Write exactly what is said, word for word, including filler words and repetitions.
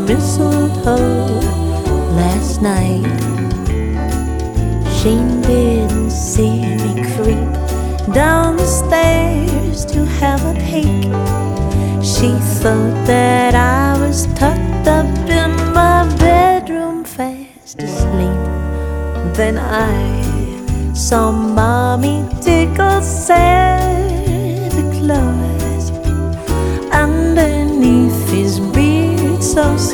mistletoe last night. She didn't see me creep down the stairs to have a peek. She thought that I was tucked up in my bedroom fast asleep. Then I saw Mommy tickle Santa Claus underneath his beard so